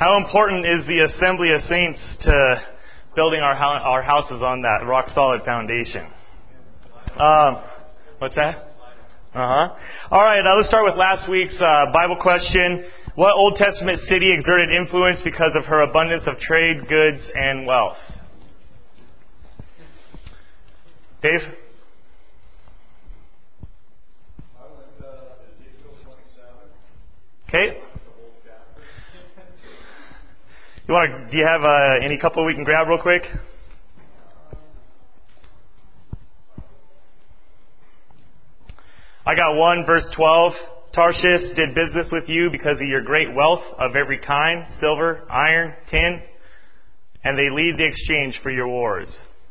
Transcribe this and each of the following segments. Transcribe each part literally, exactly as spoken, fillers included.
How important is the assembly of saints to building our our houses on that rock solid foundation? Um, what's that? Uh-huh. All right, uh, let's start with last week's uh, Bible question. What Old Testament city exerted influence because of her abundance of trade, goods, and wealth? Dave? Okay. You want to? Do you have uh, any couple we can grab real quick? I got one, verse twelve. Tarshish did business with you because of your great wealth of every kind, silver, iron, tin, and they lead the exchange for your wars.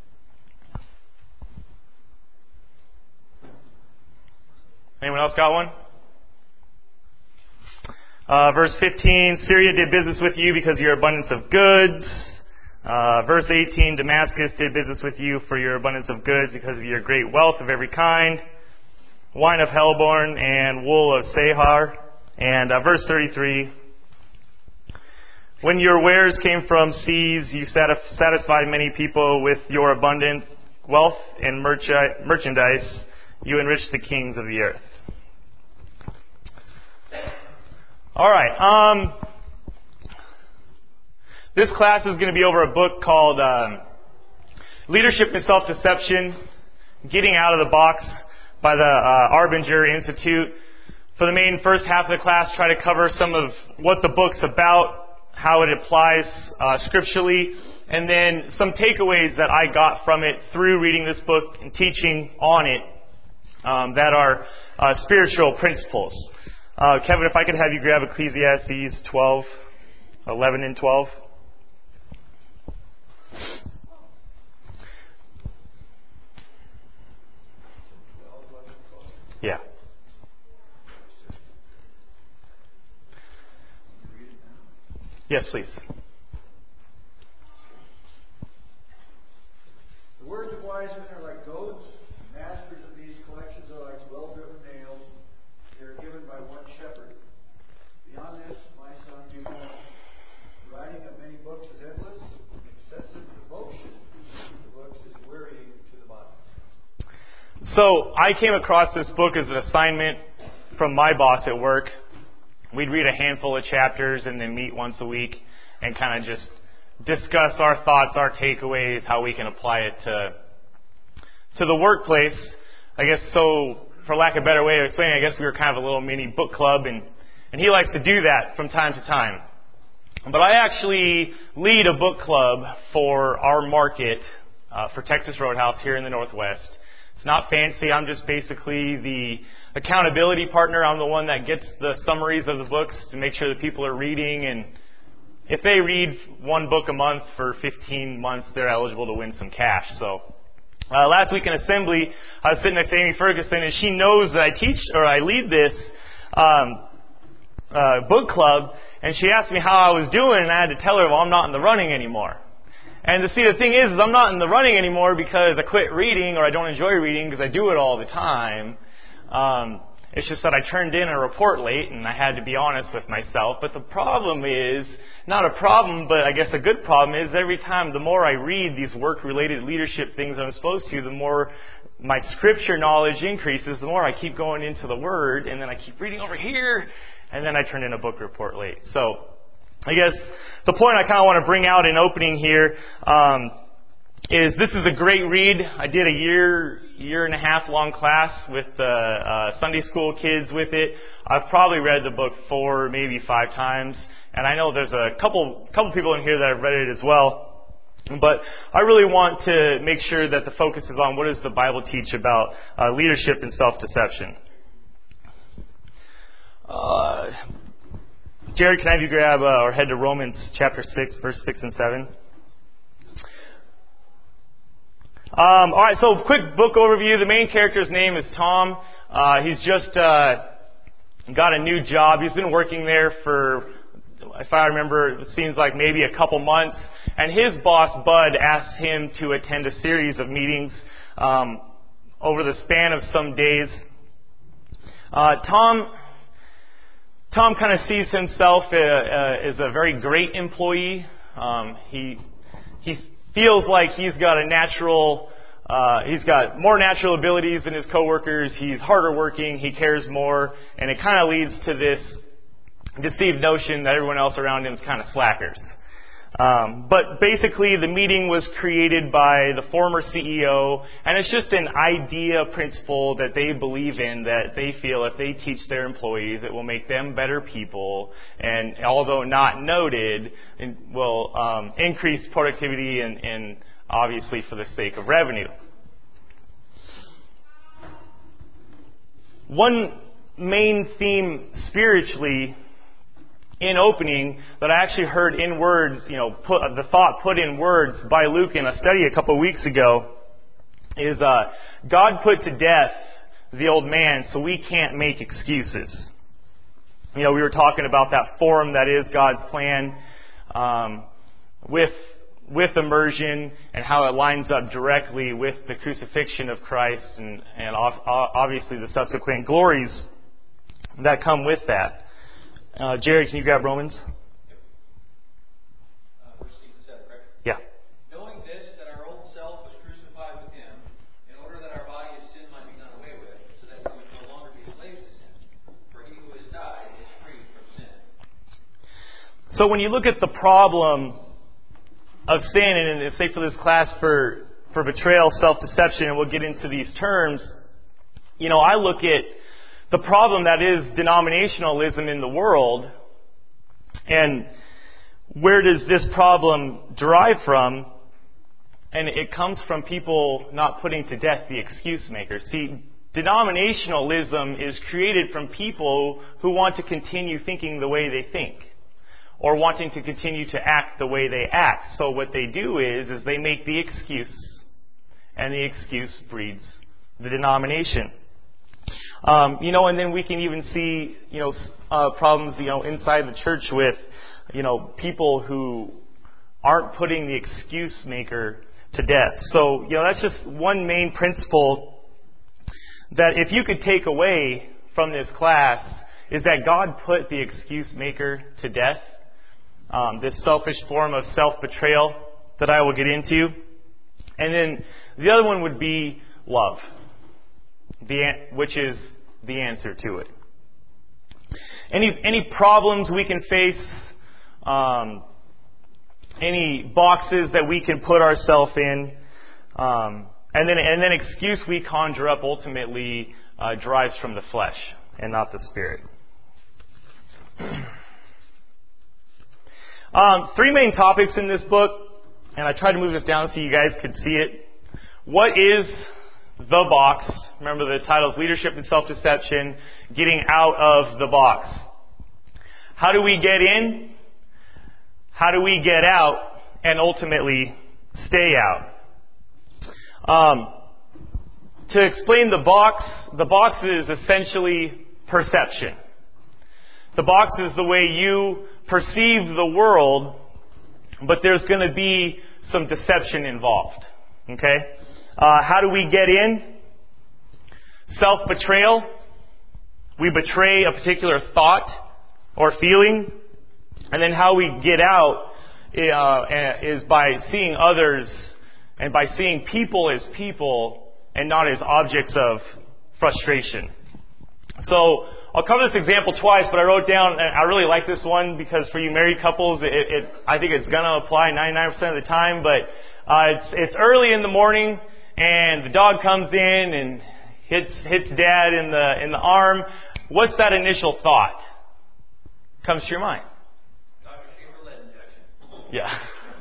Anyone else got one? Uh, verse fifteen, Syria did business with you because of your abundance of goods. Uh, verse eighteen, Damascus did business with you for your abundance of goods because of your great wealth of every kind. Wine of Helborn and wool of Sahar. And uh, verse thirty-three, when your wares came from seas, you satisf- satisfied many people with your abundant wealth and merch- merchandise. You enriched the kings of the earth. All right. Um, this class is going to be over a book called um, Leadership and Self-Deception, Getting Out of the Box by the uh, Arbinger Institute. For the main first half of the class, try to cover some of what the book's about, how it applies uh, scripturally, and then some takeaways that I got from it through reading this book and teaching on it um, that are uh, spiritual principles. Uh, Kevin, if I could have you grab Ecclesiastes twelve, eleven and twelve. Yeah. Yes, please. The words of wise men are like goads. Masters of these collections are like well-driven nails. They are given by one shepherd. Beyond this, my son, do know. The writing of many books is endless. Excessive devotion to books is wearying to the body. So I came across this book as an assignment from my boss at work. We'd read a handful of chapters and then meet once a week and kind of just discuss our thoughts, our takeaways, how we can apply it to to the workplace. I guess so, for lack of a better way of explaining, I guess we were kind of a little mini book club, and, and he likes to do that from time to time. But I actually lead a book club for our market, uh, for Texas Roadhouse here in the Northwest. It's not fancy. I'm just basically the accountability partner. I'm the one that gets the summaries of the books to make sure that people are reading. And if they read one book a month for fifteen months, they're eligible to win some cash. So uh, last week in assembly, I was sitting next to Amy Ferguson, and she knows that I teach or I lead this um, uh, book club. And she asked me how I was doing, and I had to tell her, well, I'm not in the running anymore. And to see, the thing is, is I'm not in the running anymore because I quit reading or I don't enjoy reading because I do it all the time. Um, it's just that I turned in a report late and I had to be honest with myself. But the problem is, not a problem, but I guess a good problem is every time the more I read these work-related leadership things I'm supposed to, the more my scripture knowledge increases, the more I keep going into the Word, and then I keep reading over here, and then I turn in a book report late. So I guess the point I kind of want to bring out in opening here um, is this is a great read. I did a year, year and a half long class with the uh, Sunday school kids with it. I've probably read the book four, maybe five times, and I know there's a couple, couple people in here that have read it as well. But I really want to make sure that the focus is on what does the Bible teach about uh, leadership and self-deception. Uh, Jared, can I have you grab uh, or head to Romans chapter six, verse six and seven? Um, all right, so quick book overview. The main character's name is Tom. Uh, he's just uh, got a new job. He's been working there for, if I remember, it seems like maybe a couple months. And his boss, Bud, asked him to attend a series of meetings um, over the span of some days. Uh, Tom... Tom kind of sees himself uh, uh, as a very great employee. Um, he he feels like he's got a natural, uh, he's got more natural abilities than his coworkers. He's harder working. He cares more, and it kind of leads to this deceived notion that everyone else around him is kind of slackers. Um, but basically, the meeting was created by the former C E O, and it's just an idea principle that they believe in, that they feel if they teach their employees, it will make them better people, and although not noted, it will um, increase productivity and, and obviously for the sake of revenue. One main theme spiritually in opening that I actually heard in words, you know, put, the thought put in words by Luke in a study a couple of weeks ago is uh, God put to death the old man so we can't make excuses. You know, we were talking about that form that is God's plan um, with with immersion and how it lines up directly with the crucifixion of Christ and, and obviously the subsequent glories that come with that. Uh, Jerry, can you grab Romans? Uh, verse six and seven, correct? Yeah. Knowing this, that our old self was crucified with him, in order that our body of sin might be done away with, so that we would no longer be slaves to sin. For he who has died is free from sin. So when you look at the problem of sin, and it's safe for this class for, for betrayal, self-deception, and we'll get into these terms, you know, I look at the problem that is denominationalism in the world, and where does this problem derive from? And it comes from people not putting to death the excuse makers. See, denominationalism is created from people who want to continue thinking the way they think, or wanting to continue to act the way they act. So what they do is, is they make the excuse, and the excuse breeds the denomination. Um, you know, and then we can even see, you know, uh, problems, you know, inside the church with, you know, people who aren't putting the excuse maker to death. So, you know, that's just one main principle that if you could take away from this class is that God put the excuse maker to death. Um, this selfish form of self-betrayal that I will get into. And then the other one would be love. The, which is the answer to it. Any any problems we can face, um, any boxes that we can put ourselves in, um, and then and then excuse we conjure up ultimately uh, derives from the flesh and not the spirit. um, three main topics in this book, and I tried to move this down so you guys could see it. What is the box? Remember the title is Leadership and Self-Deception, Getting Out of the Box. How do we get in? How do we get out? And ultimately, stay out. Um, to explain the box, the box is essentially perception. The box is the way you perceive the world, but there's going to be some deception involved. Okay? Uh, how do we get in? Self-betrayal. We betray a particular thought or feeling. And then how we get out uh, is by seeing others and by seeing people as people and not as objects of frustration. So I'll cover this example twice, but I wrote down, and I really like this one because for you married couples, it, it I think it's going to apply ninety-nine percent of the time, but uh, it's, it's early in the morning and the dog comes in and hits hits dad in the in the arm. What's that initial thought comes to your mind? Doctor Schaefer lead injection. Yeah.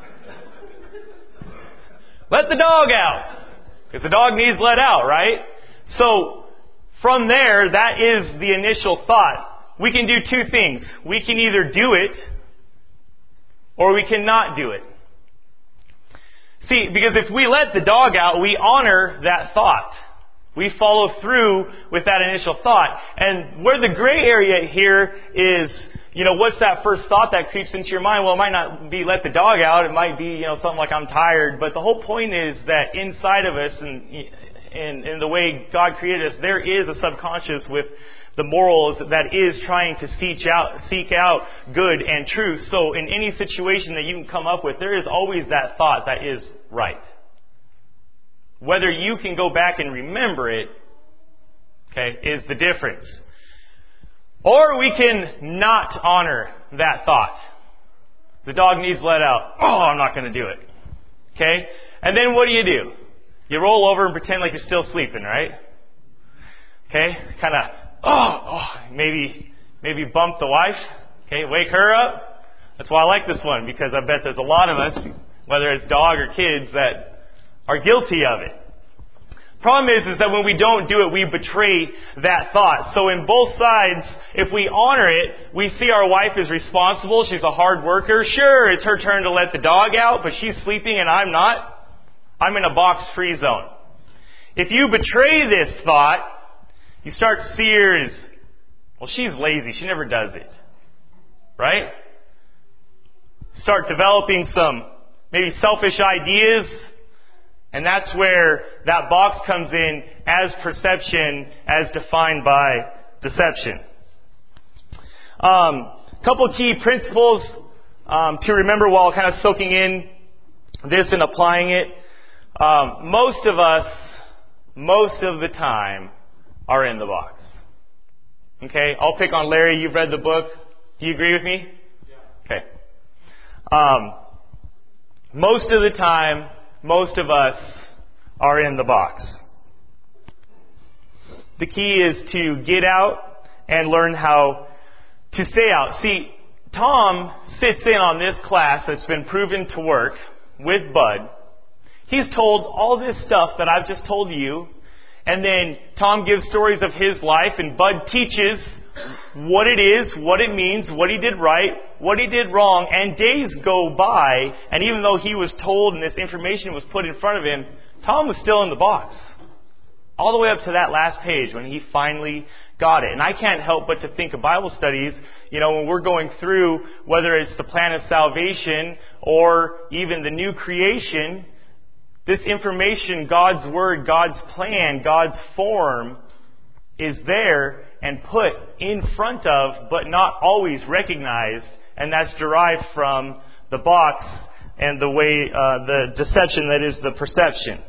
Let the dog out, because the dog needs let out, right? So from there, that is the initial thought. We can do two things. We can either do it, or we cannot do it. See, because if we let the dog out, we honor that thought. We follow through with that initial thought. And where the gray area here is, you know, what's that first thought that creeps into your mind? Well, it might not be let the dog out. It might be, you know, something like I'm tired. But the whole point is that inside of us and in, in the way God created us, there is a subconscious with the morals that is trying to seek out, seek out good and truth. So in any situation that you can come up with, there is always that thought that is right. Whether you can go back and remember it, okay, is the difference. Or we can not honor that thought. The dog needs let out. Oh, I'm not going to do it. Okay? And then what do you do? You roll over and pretend like you're still sleeping, right? Okay? Kind of, oh, oh, maybe, maybe bump the wife. Okay? Wake her up. That's why I like this one, because I bet there's a lot of us, whether it's dog or kids, that are guilty of it. Problem is, is that when we don't do it, we betray that thought. So in both sides, if we honor it, we see our wife is responsible. She's a hard worker. Sure, it's her turn to let the dog out, but she's sleeping and I'm not. I'm in a box-free zone. If you betray this thought, you start to see her as, well, she's lazy. She never does it. Right? Start developing some maybe selfish ideas. And that's where that box comes in as perception as defined by deception. A um, couple key principles um, to remember while kind of soaking in this and applying it. Um, most of us, most of the time, are in the box. Okay? I'll pick on Larry. You've read the book. Do you agree with me? Yeah. Okay. Um, most of the time, most of us are in the box. The key is to get out and learn how to stay out. See, Tom sits in on this class that's been proven to work with Bud. He's told all this stuff that I've just told you, and then Tom gives stories of his life, and Bud teaches what it is, what it means, what he did right, what he did wrong, and days go by, and even though he was told and this information was put in front of him, Tom was still in the box. All the way up to that last page when he finally got it. And I can't help but to think of Bible studies, you know, when we're going through, whether it's the plan of salvation or even the new creation, this information, God's Word, God's plan, God's form is there and put in front of, but not always recognized, and that's derived from the box and the way, uh, the deception that is the perception.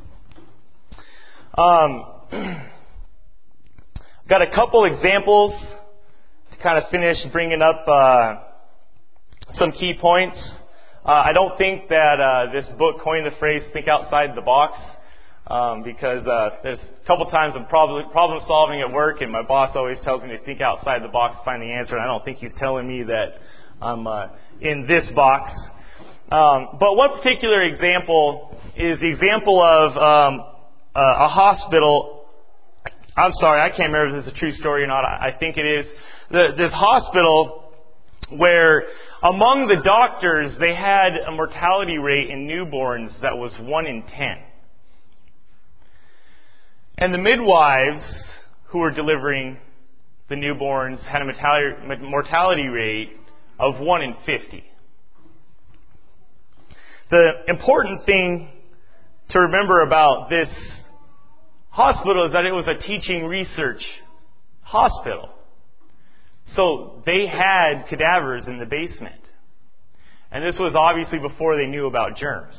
Um, got a couple examples to kind of finish bringing up uh, some key points. Uh, I don't think that uh, this book coined the phrase "think outside the box." Um, because uh, there's a couple times I'm problem, problem solving at work, and my boss always tells me to think outside the box to find the answer, and I don't think he's telling me that I'm uh, in this box. Um, but one particular example is the example of um, uh, a hospital. I'm sorry, I can't remember if this is a true story or not. I, I think it is. The, this hospital where among the doctors they had a mortality rate in newborns that was one in ten. And the midwives who were delivering the newborns had a mortality rate of one in fifty. The important thing to remember about this hospital is that it was a teaching research hospital. So they had cadavers in the basement. And this was obviously before they knew about germs.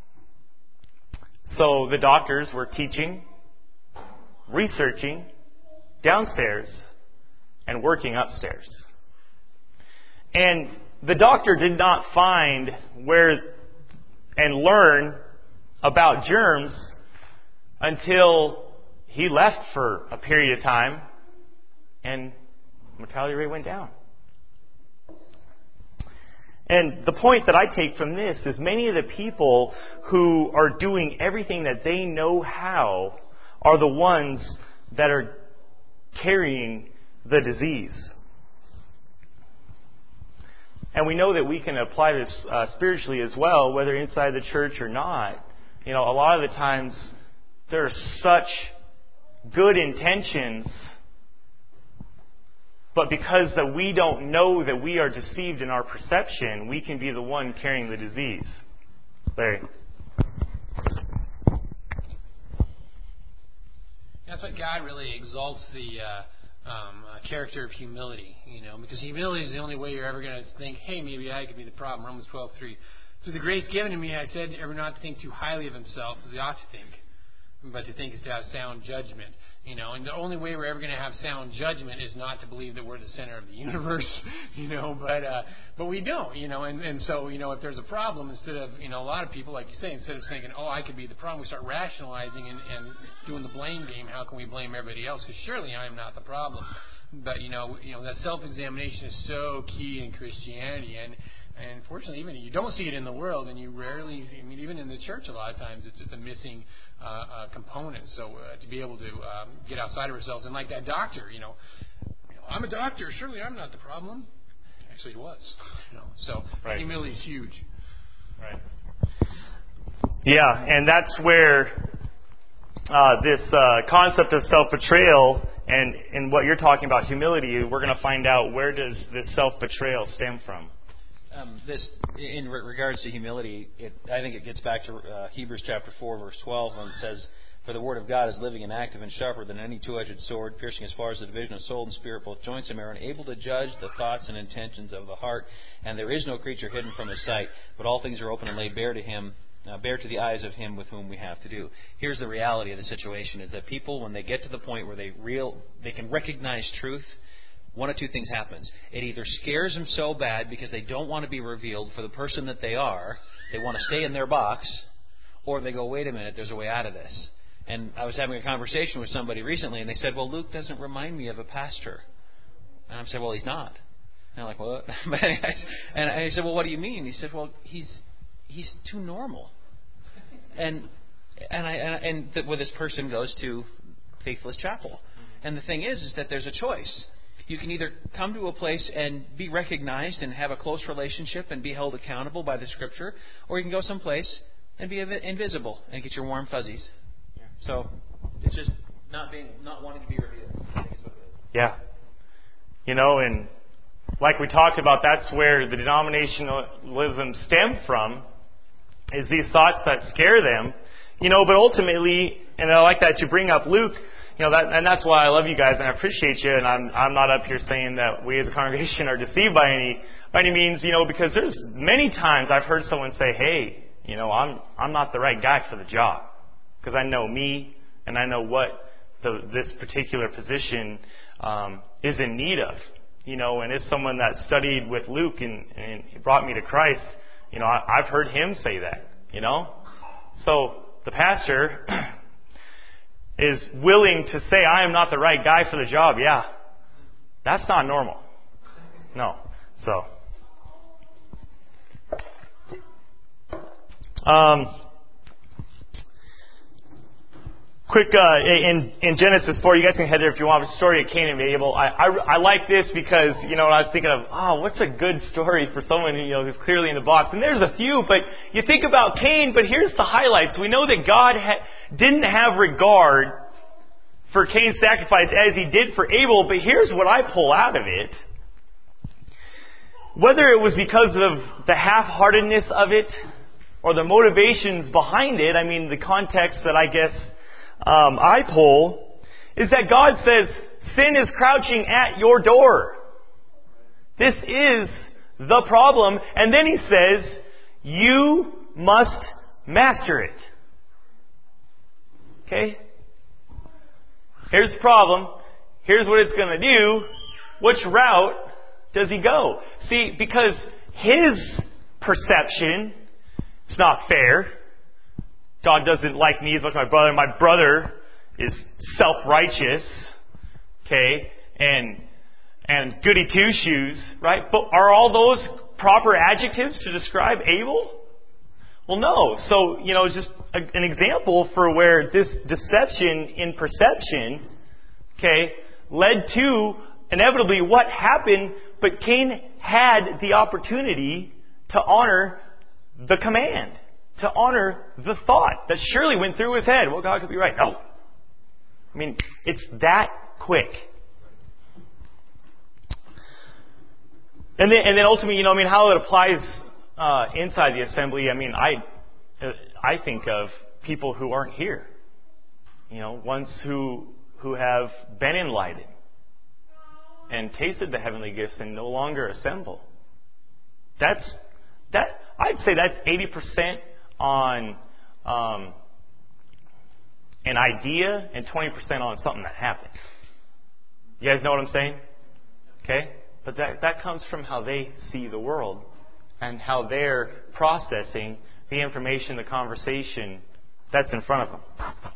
So the doctors were teaching, researching downstairs and working upstairs. And the doctor did not find where and learn about germs until he left for a period of time and mortality rate went down. And the point that I take from this is many of the people who are doing everything that they know how are the ones that are carrying the disease. And we know that we can apply this uh, spiritually as well, whether inside the church or not. You know, a lot of the times there are such good intentions, but because that we don't know that we are deceived in our perception, we can be the one carrying the disease. Larry. That's what God really exalts the uh, um, a character of humility, you know, because humility is the only way you're ever going to think, hey, maybe I could be the problem. Romans twelve three. Through the grace given to me, I said ever not to think too highly of himself as he ought to think, but to think is to have sound judgment. You know, and the only way we're ever going to have sound judgment is not to believe that we're the center of the universe, you know, but uh, but we don't, you know, and, and so, you know, if there's a problem, instead of, you know, a lot of people, like you say, instead of thinking, oh, I could be the problem, we start rationalizing and, and doing the blame game. How can we blame everybody else? Because surely I'm not the problem. But, you know, you know, that self-examination is so key in Christianity, and And unfortunately, even you don't see it in the world, and you rarely, I mean, even in the church, a lot of times it's, it's a missing uh, uh, component. So uh, to be able to um, get outside of ourselves, and like that doctor, you know, you know, I'm a doctor, surely I'm not the problem. Actually, he was. You know, so right. Humility is huge. Right. Yeah, and that's where uh, this uh, concept of self-betrayal and, and what you're talking about, humility, we're going to find out where does this self-betrayal stem from. Um, this, in re- regards to humility, it, I think it gets back to uh, Hebrews chapter four, verse twelve, when it says, "For the word of God is living and active and sharper than any two-edged sword, piercing as far as the division of soul and spirit, both joints and marrow, and able to judge the thoughts and intentions of the heart. And there is no creature hidden from his sight, but all things are open and laid bare to him, uh, bare to the eyes of him with whom we have to do." Here's the reality of the situation: is that people, when they get to the point where they real, they can recognize truth, one of two things happens. It either scares them so bad because they don't want to be revealed for the person that they are, they want to stay in their box, or they go, wait a minute, there's a way out of this. And I was having a conversation with somebody recently, and they said, well, Luke doesn't remind me of a pastor. And I said, well, he's not. And I'm like, what? And I said, well, what do you mean? He said, well, he's he's too normal. And and I and, and the, well, this person goes to Faithless Chapel. And the thing is, is that there's a choice. You can either come to a place and be recognized and have a close relationship and be held accountable by the Scripture, or you can go someplace and be invisible and get your warm fuzzies. Yeah. So it's just not being, not wanting to be revealed. I think is what it is. Yeah. You know, and like we talked about, that's where the denominationalism stemmed from, is these thoughts that scare them. You know, but ultimately, and I like that you bring up Luke. You know, that, and that's why I love you guys and I appreciate you, and I'm I'm not up here saying that we as a congregation are deceived by any by any means, you know, because there's many times I've heard someone say, hey, you know, I'm I'm not the right guy for the job, because I know me and I know what the, this particular position um, is in need of, you know, and as someone that studied with Luke and, and brought me to Christ, you know, I, I've heard him say that, you know. So the pastor is willing to say, I am not the right guy for the job. Yeah. That's not normal. No. So. Um, quick, uh, in, in Genesis four, you guys can head there if you want, the story of Cain and Abel. I, I, I like this because, you know, I was thinking of, oh, what's a good story for someone, you know, who's clearly in the box. And there's a few, but you think about Cain, but here's the highlights. We know that God ha- didn't have regard for Cain's sacrifice as he did for Abel, but here's what I pull out of it. Whether it was because of the half-heartedness of it or the motivations behind it, I mean, the context that I guess um, I pull is that God says, sin is crouching at your door. This is the problem. And then he says, you must master it. Okay? Here's the problem. Here's what it's going to do. Which route does he go? See, because his perception is not fair. God doesn't like me as much as my brother. My brother is self-righteous. Okay? And and goody two-shoes, right? But are all those proper adjectives to describe Abel? Well, no. So, you know, it's just a, an example for where this deception in perception, okay, led to inevitably what happened, but Cain had the opportunity to honor the command, to honor the thought that surely went through his head. Well, God could be right. No. I mean, it's that quick. And then, and then ultimately, you know, I mean, how it applies uh, inside the assembly. I mean, I, I think of people who aren't here. You know, ones who who have been enlightened. and tasted the heavenly gifts and no longer assemble. That's that. I'd say that's eighty percent on um, an idea and twenty percent on something that happened. You guys know what I'm saying? Okay? But that, that comes from how they see the world and how they're processing the information, the conversation that's in front of them.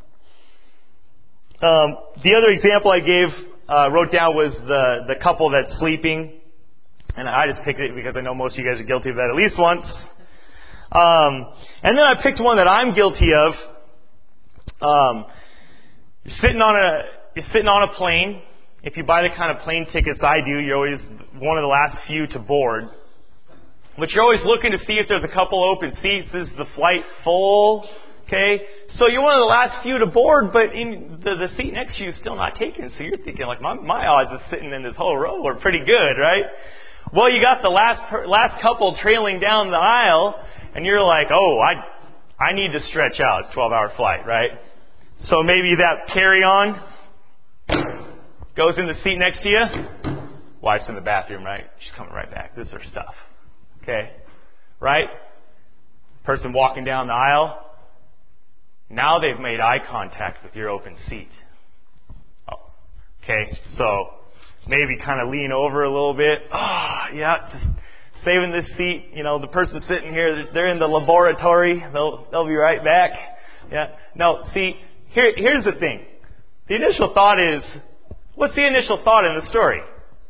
Um, the other example I gave, uh, wrote down was the, the couple that's sleeping. And I just picked it because I know most of you guys are guilty of that at least once. Um, and then I picked one that I'm guilty of. Um, you're sitting on a, you're sitting on a plane. If you buy the kind of plane tickets I do, you're always one of the last few to board. But you're always looking to see if there's a couple open seats. Is the flight full? Okay? So you're one of the last few to board, but in the, the seat next to you is still not taken. So you're thinking, like, my, my odds of sitting in this whole row are pretty good, right? Well, you got the last last couple trailing down the aisle, and you're like, oh, I I need to stretch out. It's a twelve-hour flight, right? So maybe that carry-on goes in the seat next to you. Wife's in the bathroom, right? She's coming right back. This is her stuff. Okay? Right? Person walking down the aisle. Now they've made eye contact with your open seat. Oh. Okay, so maybe kind of lean over a little bit. Oh, yeah, just saving this seat. You know, the person sitting here, they're in the laboratory. They'll they'll be right back. Yeah. No, see, here here's the thing. The initial thought is, what's the initial thought in the story?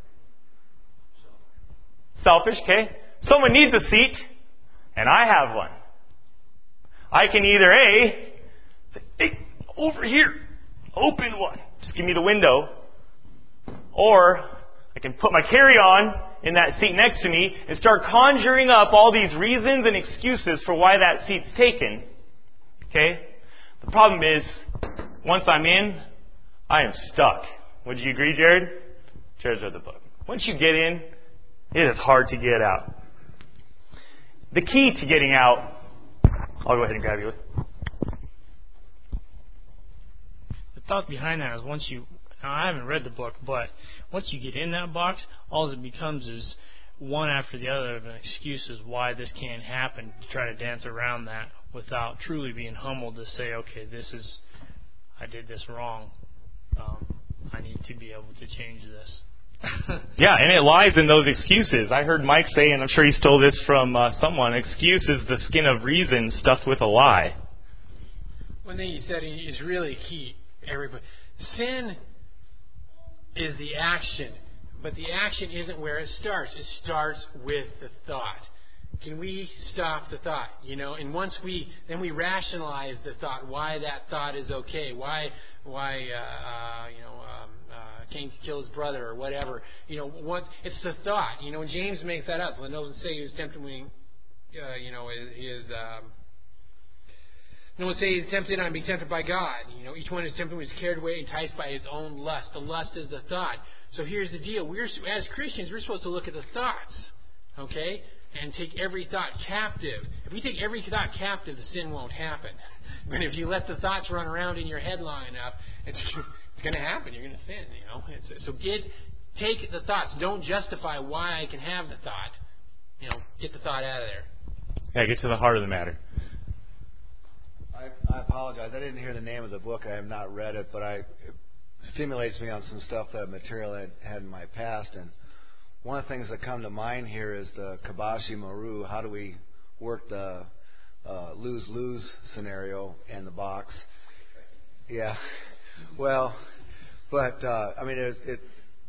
Selfish, okay? Someone needs a seat, and I have one. I can either A, say, hey, over here, open one. Just give me the window. Or I can put my carry-on in that seat next to me and start conjuring up all these reasons and excuses for why that seat's taken. Okay? The problem is, once I'm in, I am stuck. Would you agree, Jared? Jared's read the book. Once you get in, it is hard to get out. The key to getting out, I'll go ahead and grab you. The thought behind that is once you, now I haven't read the book, but once you get in that box, all it becomes is one after the other of excuses why this can't happen, to try to dance around that without truly being humbled to say, okay, this is, I did this wrong. Um, I need to be able to change this. Yeah, and it lies in those excuses. I heard Mike say, and I'm sure he stole this from uh, someone, excuse is the skin of reason stuffed with a lie. One thing you said is really key, everybody. Sin is the action, but the action isn't where it starts. It starts with the thought. Can we stop the thought? You know, and once we, then we rationalize the thought, why that thought is okay, why, why, uh, uh, you know, um, uh, Cain could kill his brother or whatever. You know, once it's the thought. You know, when James makes that up, so it doesn't say he was tempted when, uh, you know, he is. Um, no one say he's tempted on being tempted by God. You know, each one is tempted when he's carried away, enticed by his own lust. The lust is the thought. So here's the deal: we're as Christians, we're supposed to look at the thoughts, okay, and take every thought captive. If we take every thought captive, the sin won't happen. But if you let the thoughts run around in your head long enough, it's it's going to happen. You're going to sin. You know. It's, so get take the thoughts. Don't justify why I can have the thought. You know, get the thought out of there. Yeah, get to the heart of the matter. I, I apologize. I didn't hear the name of the book. I have not read it, but I, it stimulates me on some stuff that material I had, had in my past. And one of the things that come to mind here is the Kabashi Maru. How do we work the uh, lose-lose scenario in the box? Yeah. Well, but uh, I mean, it, it,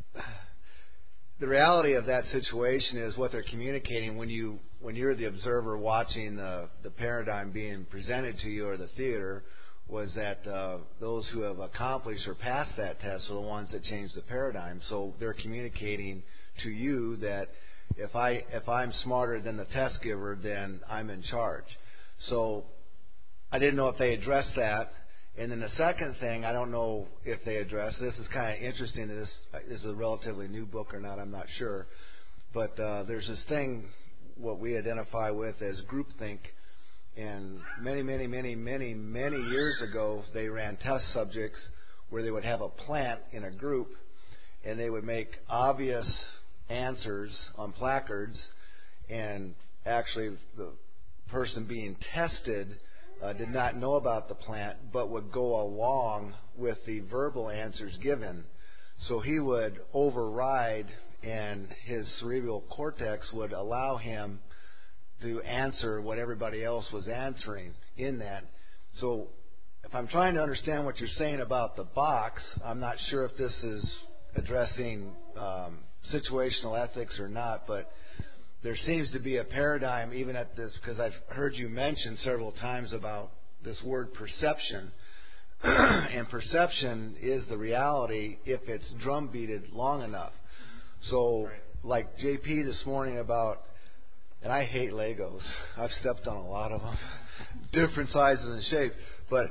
the reality of that situation is what they're communicating when you when you're the observer watching the the paradigm being presented to you or the theater, was that uh, those who have accomplished or passed that test are the ones that change the paradigm. So they're communicating to you that if I if I'm smarter than the test giver, then I'm in charge. So I didn't know if they addressed that. And then the second thing, I don't know if they address this. Is kind of interesting. This, this is a relatively new book or not, I'm not sure. But uh, there's this thing, what we identify with as groupthink. And many, many, many, many, many years ago, they ran test subjects where they would have a plant in a group. and they would make obvious answers on placards, and actually the person being tested uh, did not know about the plant, but would go along with the verbal answers given. So he would override, and his cerebral cortex would allow him to answer what everybody else was answering in that. So if I'm trying to understand what you're saying about the box, I'm not sure if this is addressing um, situational ethics or not, but there seems to be a paradigm even at this, because I've heard you mention several times about this word perception. And perception is the reality if it's drumbeated long enough. So, right. Like J P this morning about, and I hate Legos. I've stepped on a lot of them, different sizes and shapes. But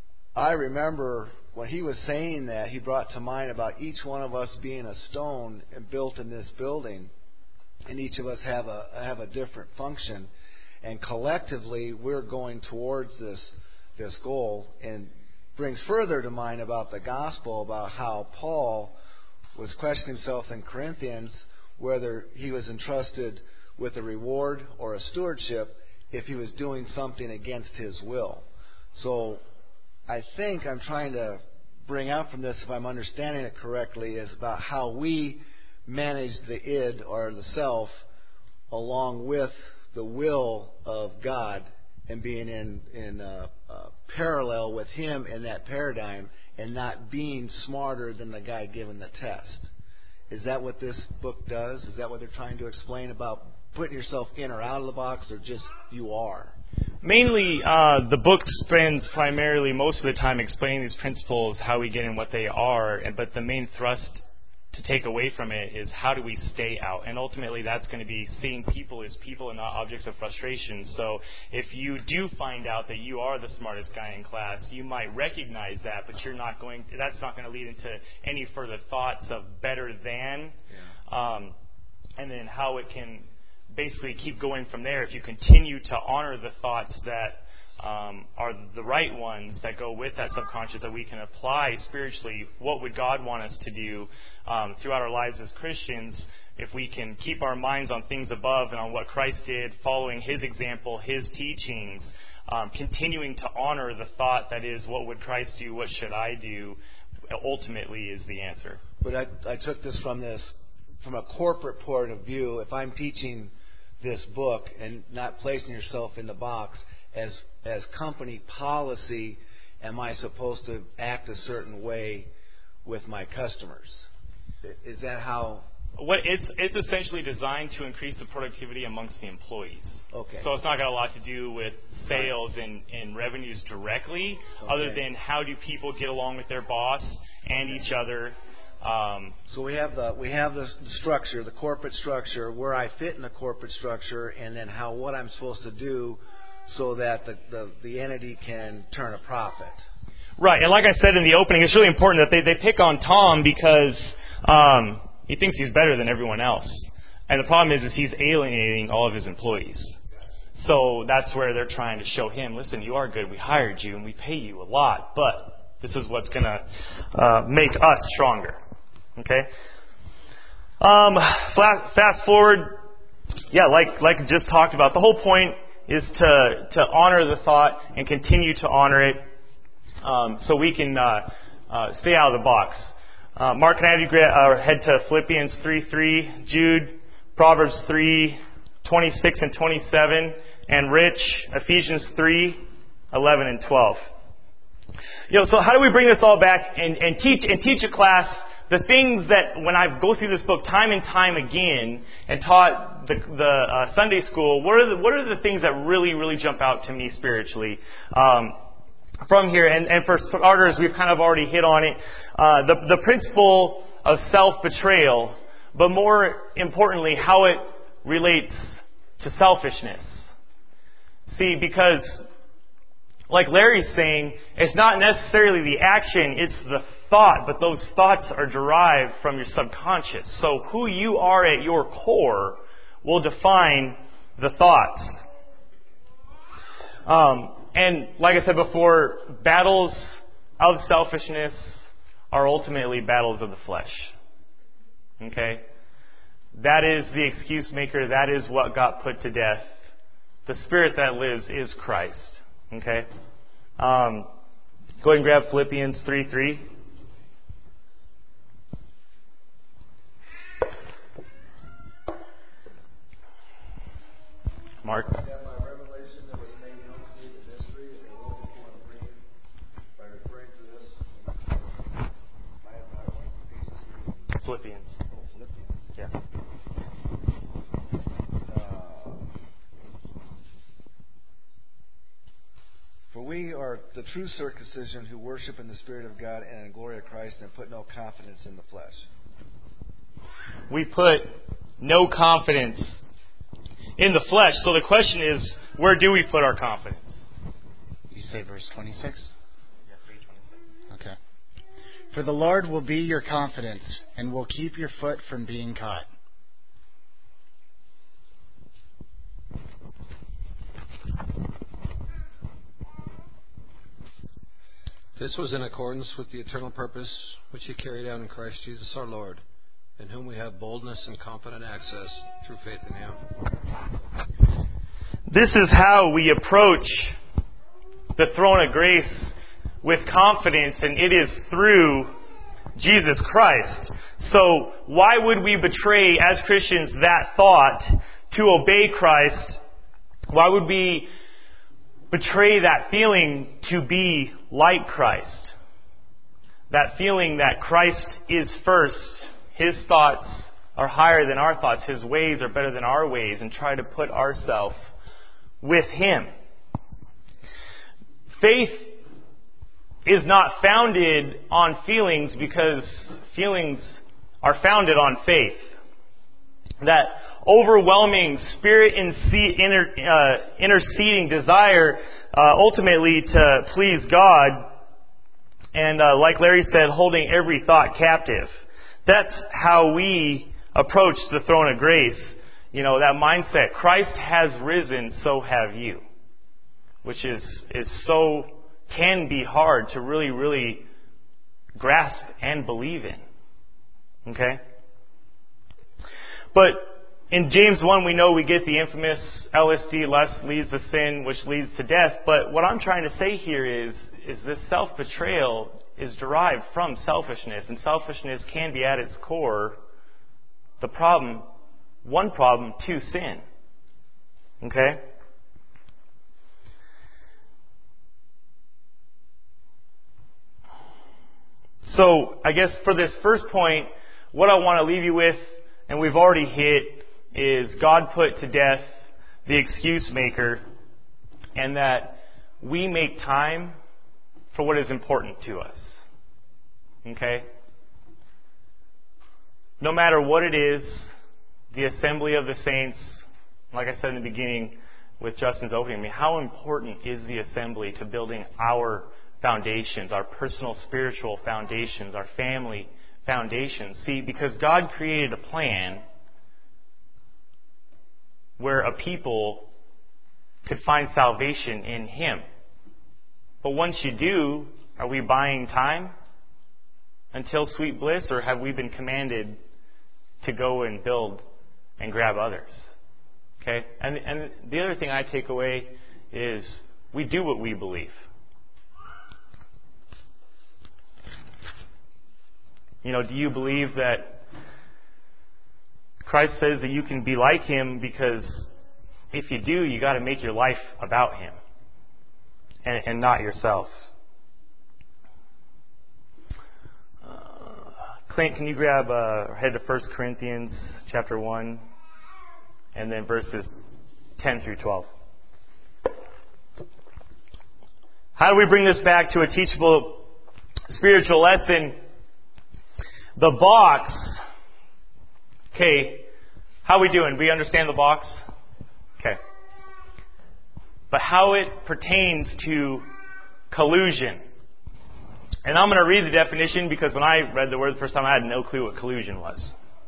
I remember when he was saying that, he brought to mind about each one of us being a stone and built in this building, and each of us have a have a different function, and collectively we're going towards this this goal. And brings further to mind about the gospel, about how Paul was questioning himself in Corinthians whether he was entrusted with a reward or a stewardship if he was doing something against his will. So I think I'm trying to bring out from this, if I'm understanding it correctly, is about how we manage the id or the self along with the will of God, and being in, in uh, uh, parallel with Him in that paradigm, and not being smarter than the guy given the test. Is that what this book does? Is that what they're trying to explain about putting yourself in or out of the box, or just you are? Mainly, uh, the book spends primarily most of the time explaining these principles, how we get in what they are, but the main thrust to take away from it is how do we stay out. And ultimately that's going to be seeing people as people and not objects of frustration. So if you do find out that you are the smartest guy in class, you might recognize that, but you're not going, that's not going to lead into any further thoughts of better than, yeah. um, and then how it can basically keep going from there if you continue to honor the thoughts that Um, are the right ones that go with that subconscious that we can apply spiritually. What would God want us to do um, throughout our lives as Christians if we can keep our minds on things above and on what Christ did, following His example, His teachings, um, continuing to honor the thought that is, what would Christ do, what should I do, ultimately is the answer. But I, I took this from this, from a corporate point of view. If I'm teaching this book and not placing yourself in the box, as as company policy, am I supposed to act a certain way with my customers? Is that how? What it's it's essentially designed to increase the productivity amongst the employees. Okay. So it's not got a lot to do with sales and, and revenues directly, okay. Other than how do people get along with their boss and okay. each other. Um, so we have the we have the structure, the corporate structure, where I fit in the corporate structure, and then how what I'm supposed to do so that the, the, the entity can turn a profit. Right, and like I said in the opening, it's really important that they, they pick on Tom because um, he thinks he's better than everyone else. And the problem is, is he's alienating all of his employees. So that's where they're trying to show him, listen, you are good, we hired you, and we pay you a lot, but this is what's going to uh, make us stronger. Okay? Um, fast forward, yeah, like like just talked about, the whole point is to, to honor the thought and continue to honor it um, so we can uh, uh, stay out of the box. Uh, Mark, can I have you uh, head to Philippians three three, Jude, Proverbs three twenty-six and twenty-seven, and Rich, Ephesians three eleven and twelve. You know, so how do we bring this all back and, and teach and teach a class the things that when I go through this book time and time again and taught the, the uh, Sunday school, what are the, what are the things that really, really jump out to me spiritually um, from here? And, and for starters, we've kind of already hit on it. Uh, the, the principle of self-betrayal, but more importantly, how it relates to selfishness. See, because like Larry's saying, it's not necessarily the action, it's the thought, but those thoughts are derived from your subconscious. So who you are at your core will define the thoughts. Um, and like I said before, battles of selfishness are ultimately battles of the flesh. Okay? That is the excuse maker. That is what got put to death. The Spirit that lives is Christ. Okay? Um, go ahead and grab Philippians three three. Mark. That by revelation that was made known to me the mystery of the Lord upon the ring. By referring to this, I have not one Ephesians. Philippians. Oh, Philippians. Yeah. Uh, For we are the true circumcision who worship in the Spirit of God and in the glory of Christ and put no confidence in the flesh. We put no confidence in the flesh. So the question is, where do we put our confidence? You say verse twenty-six? Yeah, three twenty-six. Okay. For the Lord will be your confidence and will keep your foot from being caught. This was in accordance with the eternal purpose which He carried out in Christ Jesus our Lord, in whom we have boldness and confident access through faith in Him. This is how we approach the throne of grace with confidence, and it is through Jesus Christ. So why would we betray, as Christians, that thought to obey Christ? Why would we betray that feeling to be like Christ? That feeling that Christ is first. His thoughts are higher than our thoughts. His ways are better than our ways, and try to put ourselves with Him. Faith is not founded on feelings, because feelings are founded on faith. That overwhelming spirit inter, uh, interceding desire uh, ultimately to please God, and uh, like Larry said, holding every thought captive. That's how we approach the throne of grace. You know, that mindset. Christ has risen, so have you. Which is, is so, can be hard to really, really grasp and believe in. Okay? But in James one, we know we get the infamous L S D, lust leads to sin, which leads to death. But what I'm trying to say here is, is this self-betrayal is derived from selfishness. And selfishness can be at its core the problem, one problem, to sin. Okay? So, I guess for this first point, what I want to leave you with, and we've already hit, is God put to death the excuse maker, and that we make time for what is important to us. Okay? No matter what it is, the assembly of the saints, like I said in the beginning with Justin's opening, I mean, how important is the assembly to building our foundations, our personal spiritual foundations, our family foundations? See, because God created a plan where a people could find salvation in Him. But once you do, are we buying time until sweet bliss, or have we been commanded to go and build and grab others? Okay? And, and the other thing I take away is we do what we believe. You know, do you believe that Christ says that you can be like Him? Because if you do, you got to make your life about Him and, and not yourself. Uh, Clint, can you grab uh, head to First Corinthians chapter one, and then verses ten through twelve. How do we bring this back to a teachable spiritual lesson? The box. Okay, how are we doing? We understand the box? Okay. But how it pertains to collusion. And I'm going to read the definition, because when I read the word the first time, I had no clue what collusion was.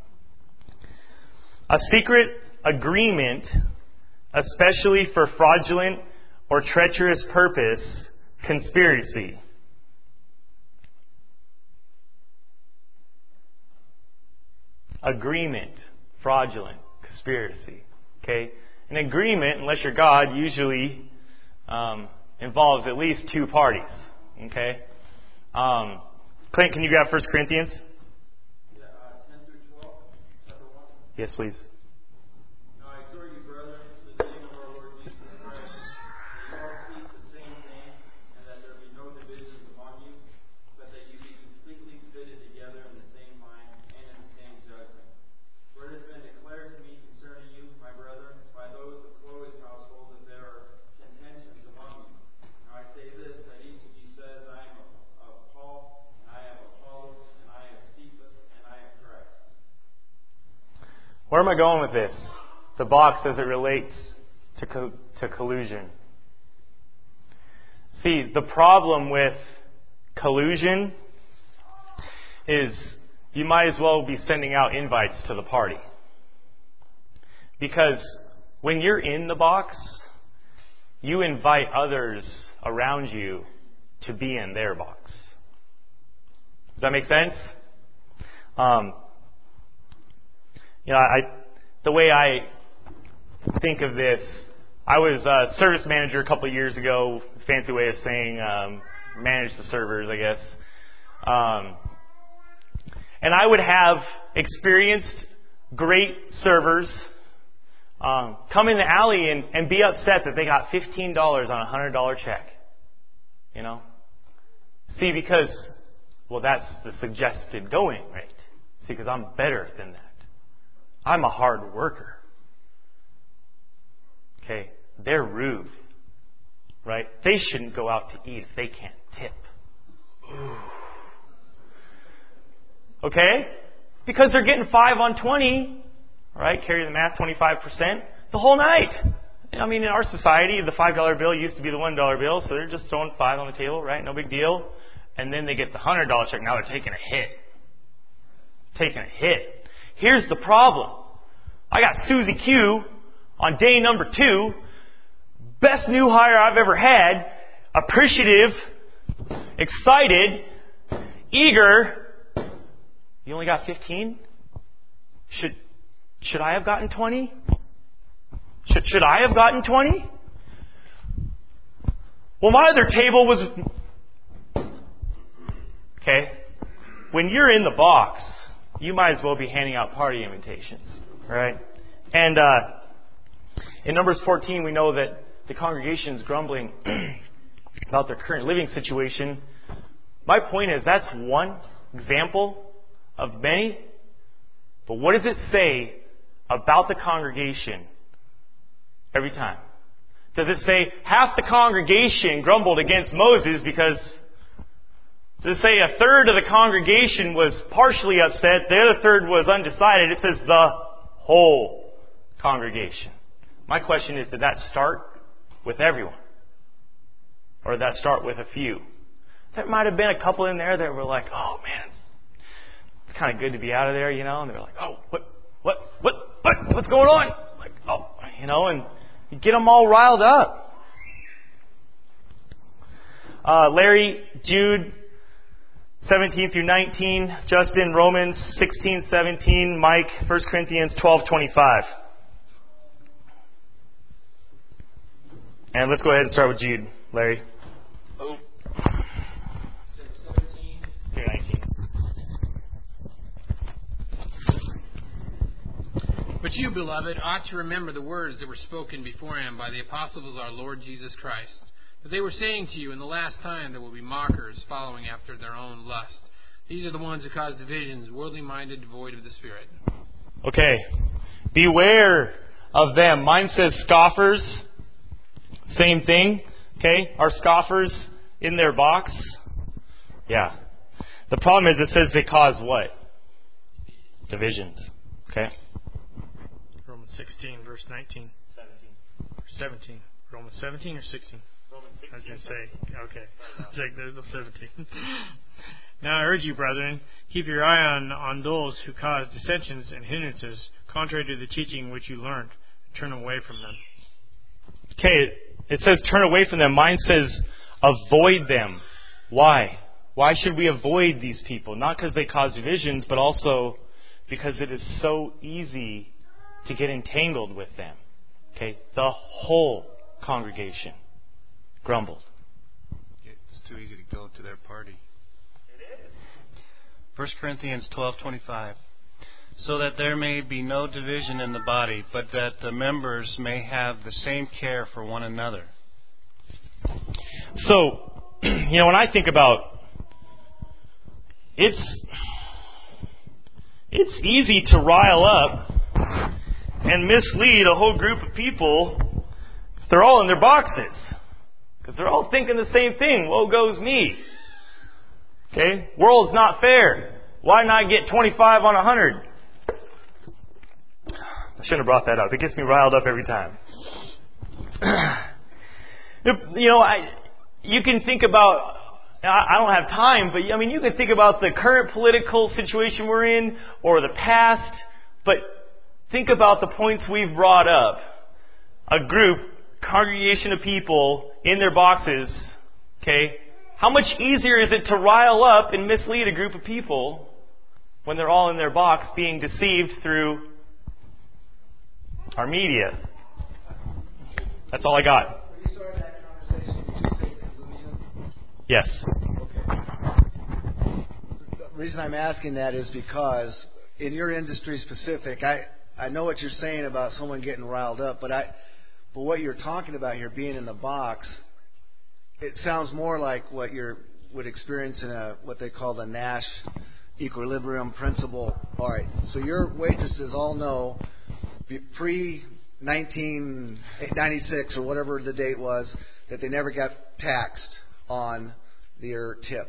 A secret agreement, especially for fraudulent or treacherous purpose, conspiracy. agreement, fraudulent, conspiracy. Okay? An agreement, unless you're God, usually um, involves at least two parties. Okay? Um, Clint, can you grab First Corinthians? Yeah, uh, ten through twelve, chapter one. Yes, please. Now I exhort you, brethren, in the name of our Lord Jesus Christ, that you all speak the same name, and that there be no divisions among you, but that you be completely fitted together in the same mind and in the same judgment. For it has been declared to me concerning you, my brethren, by those of Chloe's household, that there are contentions among you. Now I say this, that each of you says, I am of, of Paul, and I am of Apollos, and I am Cephas, and I am Christ. Where am I going with this? The box as it relates to co- to collusion. See, the problem with collusion is you might as well be sending out invites to the party. Because when you're in the box, you invite others around you to be in their box. Does that make sense? Um, you know, I, the way I think of this, I was a service manager a couple of years ago, fancy way of saying um, manage the servers, I guess. Um, and I would have experienced great servers um, come in the alley and, and be upset that they got fifteen dollars on a one hundred dollars check. You know? See, because, well, that's the suggested going rate. See, because I'm better than that. I'm a hard worker. Okay? They're rude. Right? They shouldn't go out to eat if they can't tip. Okay? Because they're getting five on twenty. Right? Carry the math, twenty-five percent. The whole night. I mean, in our society, the five dollar bill used to be the one dollar bill, so they're just throwing five on the table, right? No big deal. And then they get the one hundred dollars check. Now they're taking a hit. Taking a hit. Here's the problem. I got Susie Q on day number two. Best new hire I've ever had. Appreciative. Excited. Eager. You only got fifteen? Should, should I have gotten twenty? Should, should I have gotten twenty? Well, my other table was... Okay. When you're in the box, you might as well be handing out party invitations. Right? And uh, in Numbers fourteen, we know that the congregation is grumbling about their current living situation. My point is, that's one example of many. But what does it say about the congregation every time? Does it say half the congregation grumbled against Moses because... Does it say a third of the congregation was partially upset, the other third was undecided? It says the whole congregation. My question is, did that start with everyone? Or did that start with a few? There might have been a couple in there that were like, oh man, it's kind of good to be out of there, you know? And they were like, oh, what, what, what, what, what's going on? Like, oh, you know, and you get them all riled up. Uh, Larry, Jude, seventeen through nineteen, Justin, Romans sixteen, seventeen, Mike, First Corinthians twelve, twenty-five. And let's go ahead and start with Jude, Larry. Oh. seventeen through nineteen. But you, beloved, ought to remember the words that were spoken beforehand by the apostles of our Lord Jesus Christ. That they were saying to you, in the last time there will be mockers following after their own lust. These are the ones who cause divisions, worldly minded, devoid of the Spirit. Okay. Beware of them. Mine says scoffers. Same thing. Okay. Are scoffers in their box? Yeah. The problem is it says they cause what? Divisions. Okay. Romans sixteen, verse nineteen. seventeen. seventeen. Romans seventeen or sixteen? I was going to say, okay. It's like there's no seventeen. Now I urge you, brethren, keep your eye on, on those who cause dissensions and hindrances, contrary to the teaching which you learned. Turn away from them. Okay, it says turn away from them. Mine says avoid them. Why? Why should we avoid these people? Not because they cause divisions, but also because it is so easy to get entangled with them. Okay? The whole congregation grumbled. It's too easy to go to their party. First Corinthians twelve twenty-five. So that there may be no division in the body, but that the members may have the same care for one another. So, you know, when I think about it's it's easy to rile up and mislead a whole group of people if they're all in their boxes. Because they're all thinking the same thing. Woe goes me. Okay? World's not fair. Why not get twenty-five on one hundred? I shouldn't have brought that up. It gets me riled up every time. You know, I you can think about, I don't have time, but I mean, you can think about the current political situation we're in or the past, but think about the points we've brought up. A group, congregation of people in their boxes, okay? How much easier is it to rile up and mislead a group of people when they're all in their box being deceived through our media? That's all I got. When you started that conversation, did you say collusion? Yes. Okay. The reason I'm asking that is because in your industry specific, I, I know what you're saying about someone getting riled up, but I but what you're talking about here, being in the box, it sounds more like what you would experience in a what they call the Nash equilibrium principle. All right, so your waitresses all know pre nineteen ninety-six or whatever the date was that they never got taxed on their tip.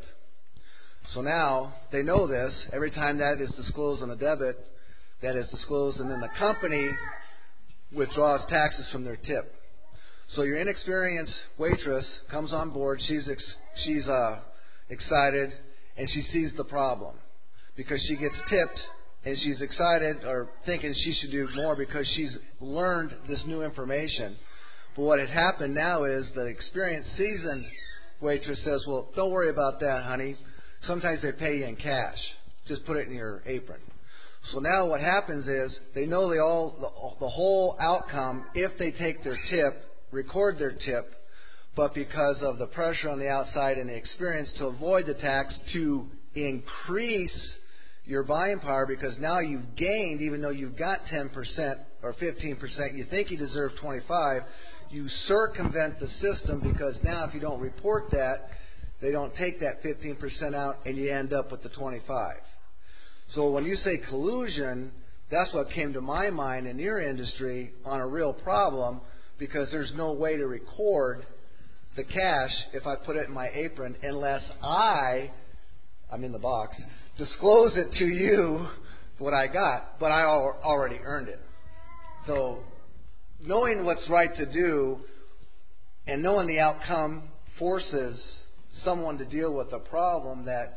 So now they know this. Every time that is disclosed on a debit, that is disclosed, and then the company withdraws taxes from their tip. So your inexperienced waitress comes on board. She's ex- she's uh, excited, and she sees the problem because she gets tipped, and she's excited or thinking she should do more because she's learned this new information. But what had happened now is the experienced, seasoned waitress says, "Well, don't worry about that, honey. Sometimes they pay you in cash. Just put it in your apron." So now what happens is they know they all the, the whole outcome if they take their tip, record their tip, but because of the pressure on the outside and the experience to avoid the tax, to increase your buying power, because now you've gained, even though you've got ten percent or fifteen percent, you think you deserve twenty-five, you circumvent the system because now if you don't report that, they don't take that fifteen percent out and you end up with the twenty-five. So when you say collusion, that's what came to my mind in your industry on a real problem, because there's no way to record the cash if I put it in my apron unless I, I'm in the box, disclose it to you what I got, but I al- already earned it. So knowing what's right to do and knowing the outcome forces someone to deal with a problem that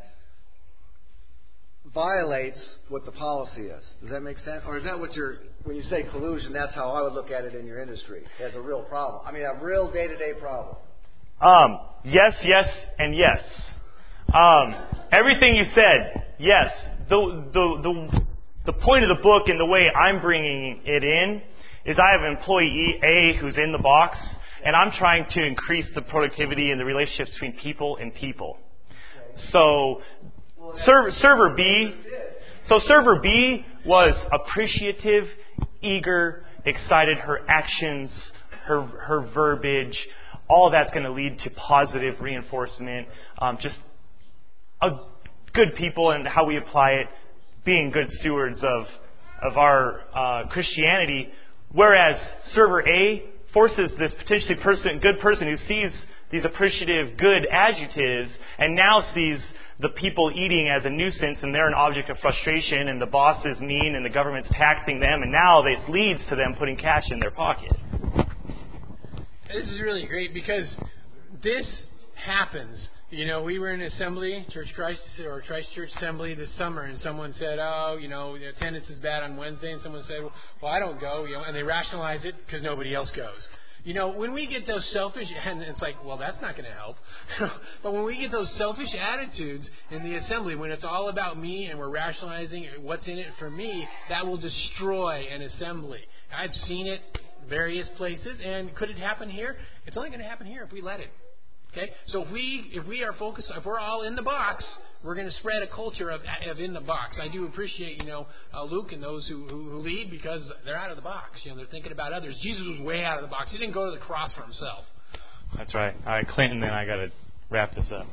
violates what the policy is. Does that make sense? Or is that what you're, when you say collusion, that's how I would look at it in your industry, as a real problem? I mean, a real day-to-day problem. Um, yes, yes, and yes. Um, everything you said, yes. The, the, the, the point of the book and the way I'm bringing it in is I have employee A who's in the box, and I'm trying to increase the productivity and the relationships between people and people. So, server, server B, so server B was appreciative, eager, excited. Her actions, her her verbiage, all that's going to lead to positive reinforcement. Um, just a good people and how we apply it, being good stewards of of our uh, Christianity. Whereas server A forces this potentially person, good person who sees these appreciative, good adjectives and now sees the people eating as a nuisance and they're an object of frustration and the boss is mean and the government's taxing them and now this leads to them putting cash in their pocket. This is really great because this happens. You know, we were in assembly, Church Christ or Christ Church Assembly this summer, and someone said, "Oh, you know, the attendance is bad on Wednesday," and someone said, "Well, I don't go," you know, and they rationalize it because nobody else goes. You know, when we get those selfish, and it's like, well, that's not going to help. But when we get those selfish attitudes in the assembly, when it's all about me and we're rationalizing what's in it for me, that will destroy an assembly. I've seen it various places, and could it happen here? It's only going to happen here if we let it. Okay, so if we if we are focused, if we're all in the box, we're going to spread a culture of, of in the box. I do appreciate, you know, uh, Luke and those who, who, who lead, because they're out of the box. You know, they're thinking about others. Jesus was way out of the box. He didn't go to the cross for himself. That's right. All right, Clinton, then I got to wrap this up.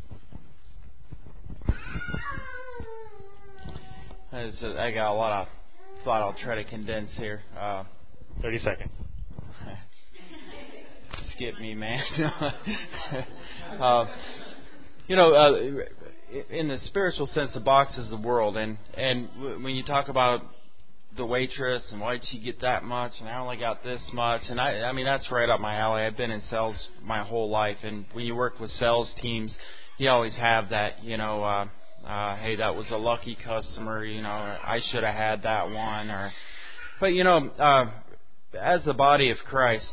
I got a lot of thought I'll try to condense here. Uh, Thirty seconds. Skip me, man. uh, you know, uh, in the spiritual sense, the box is the world, and and when you talk about the waitress and why'd she get that much, and I only got this much, and I, I mean that's right up my alley. I've been in sales my whole life, and when you work with sales teams, you always have that, you know, uh, uh, hey, that was a lucky customer, you know, or I should have had that one, or, but you know, uh, as the body of Christ,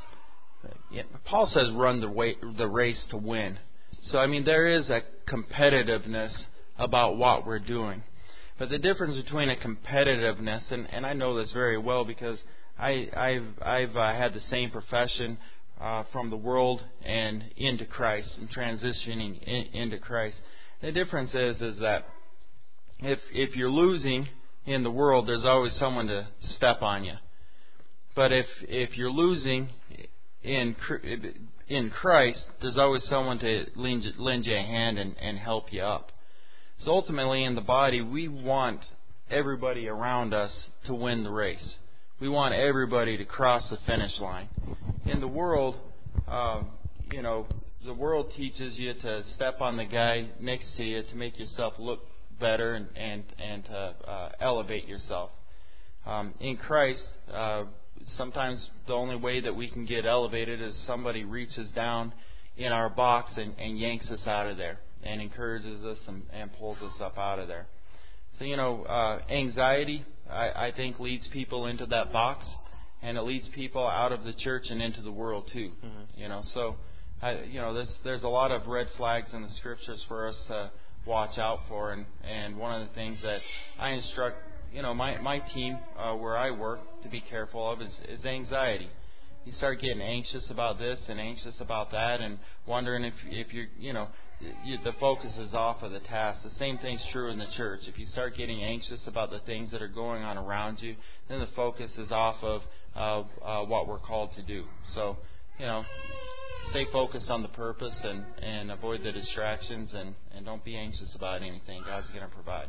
Paul says run the way, the race to win. So, I mean, there is a competitiveness about what we're doing. But the difference between a competitiveness, and, and I know this very well because I, I've, I've uh, had the same profession uh, from the world and into Christ and transitioning in, into Christ. The difference is is that if if you're losing in the world, there's always someone to step on you. But if if you're losing in in Christ, there's always someone to lend, lend you a hand and, and help you up. So ultimately in the body, we want everybody around us to win the race. We want everybody to cross the finish line. In the world, uh, you know, the world teaches you to step on the guy next to you to make yourself look better and, and, and to uh, elevate yourself. Um, in Christ, uh, sometimes the only way that we can get elevated is somebody reaches down in our box and, and yanks us out of there and encourages us and, and pulls us up out of there. So, you know, uh, anxiety, I, I think, leads people into that box, and it leads people out of the church and into the world too. Mm-hmm. You know, so, I, you know, this, there's a lot of red flags in the scriptures for us to watch out for, and, and one of the things that I instruct, you know, my, my team uh, where I work to be careful of is, is anxiety. You start getting anxious about this and anxious about that, and wondering if if you're, you know, you, the focus is off of the task. The same thing's true in the church. If you start getting anxious about the things that are going on around you, then the focus is off of uh, uh, what we're called to do. So, you know, stay focused on the purpose and, and avoid the distractions, and, and don't be anxious about anything. God's going to provide.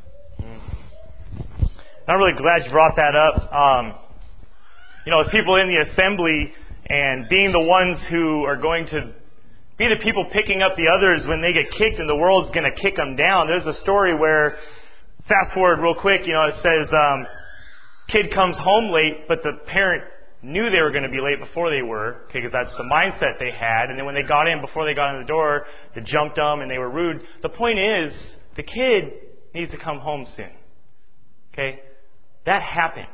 Mm-hmm. I'm really glad you brought that up. Um, you know, as people in the assembly and being the ones who are going to be the people picking up the others when they get kicked and the world's going to kick them down. There's a story where, fast forward real quick, you know, it says, um, kid comes home late, but the parent knew they were going to be late before they were, okay, because that's the mindset they had. And then when they got in, before they got in the door, they jumped them and they were rude. The point is, the kid needs to come home soon. Okay? That happened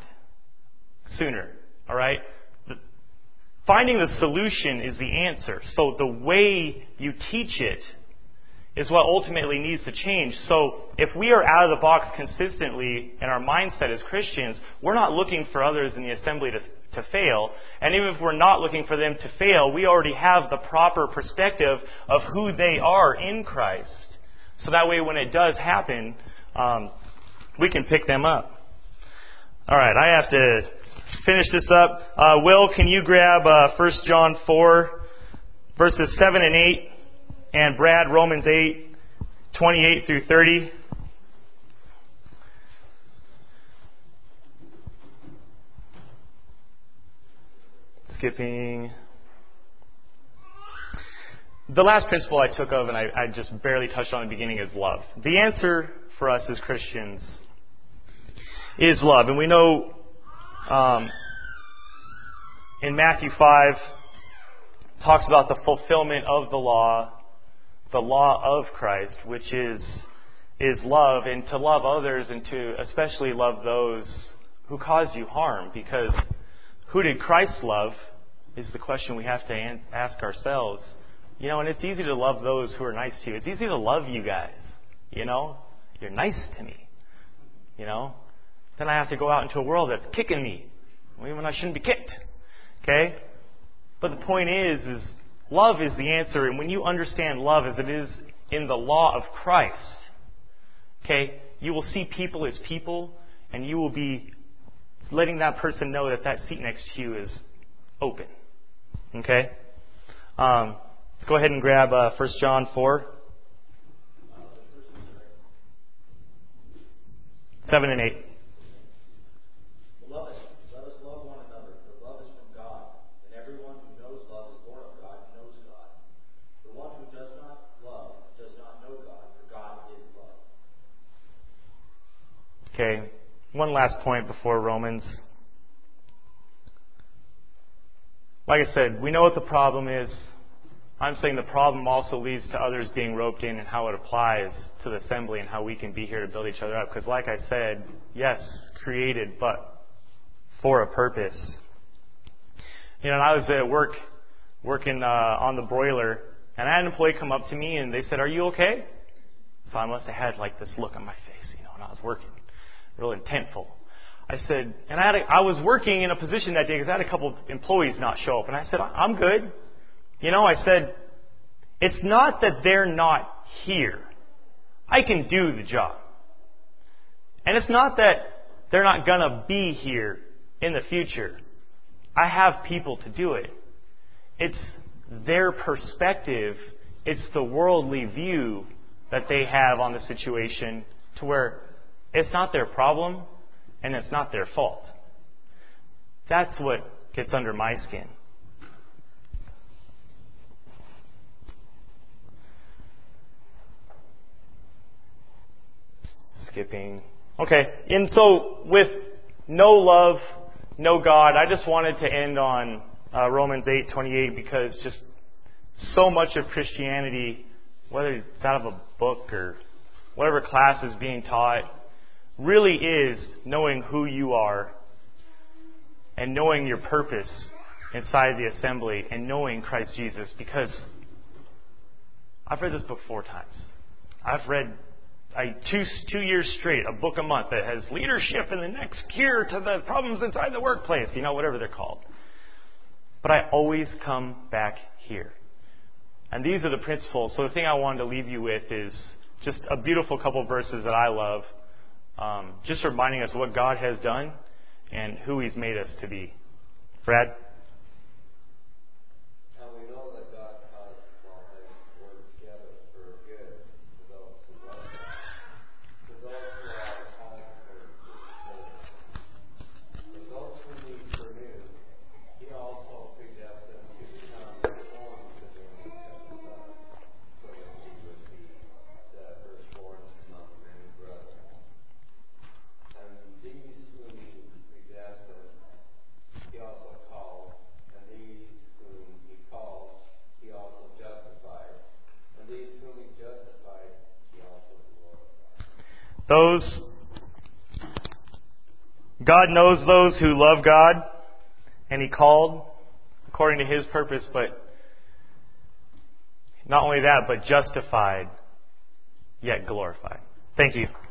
sooner. All right? The, finding the solution is the answer. So the way you teach it is what ultimately needs to change. So if we are out of the box consistently in our mindset as Christians, we're not looking for others in the assembly to to fail. And even if we're not looking for them to fail, we already have the proper perspective of who they are in Christ. So that way when it does happen, um, we can pick them up. All right, I have to finish this up. Uh, Will, can you grab uh, First John four, verses seven and eight, and Brad, Romans eight, twenty-eight through thirty? Skipping. The last principle I took of, and I, I just barely touched on in the beginning, is love. The answer for us as Christians is love. And we know um, in Matthew five, talks about the fulfillment of the law, the law of Christ, which is is love, and to love others and to especially love those who cause you harm. Because who did Christ love? is the question we have to an- ask ourselves. You know, and it's easy to love those who are nice to you. It's easy to love you guys. You know, you're nice to me. You know, then I have to go out into a world that's kicking me when I shouldn't be kicked. Okay? But the point is, is love is the answer. And when you understand love as it is in the law of Christ, okay, you will see people as people, and you will be letting that person know that that seat next to you is open. Okay? Um, let's go ahead and grab uh, First John four. seven and eight. Beloved, let us love one another, for love is from God, and everyone who knows love is born of God and knows God. The one who does not love does not know God, for God is love. Okay, one last point before Romans. Like I said, we know what the problem is. I'm saying the problem also leads to others being roped in and how it applies to the assembly and how we can be here to build each other up. Because like I said, yes, created, but for a purpose. You know, and I was at work, working uh, on the broiler, and I had an employee come up to me and they said, "Are you okay?" So I must have had like this look on my face, you know, and I was working, real intentful. I said, and I, had a, I was working in a position that day because I had a couple employees not show up, and I said, "I'm good." You know, I said, it's not that they're not here. I can do the job. And it's not that they're not going to be here in the future. I have people to do it. It's their perspective. It's the worldly view that they have on the situation to where it's not their problem and it's not their fault. That's what gets under my skin. Skipping. Okay, and so with no love, no God, I just wanted to end on uh, Romans eight twenty-eight because just so much of Christianity, whether it's out of a book or whatever class is being taught, really is knowing who you are and knowing your purpose inside the assembly and knowing Christ Jesus. Because I've read this book four times. I've read I, two, two years straight, a book a month that has leadership and the next cure to the problems inside the workplace, you know, whatever they're called. But I always come back here. And these are the principles. So the thing I wanted to leave you with is just a beautiful couple verses that I love, um, just reminding us what God has done and who He's made us to be. Brad? Those, God knows those who love God, and He called according to His purpose, but not only that, but justified, yet glorified. Thank you.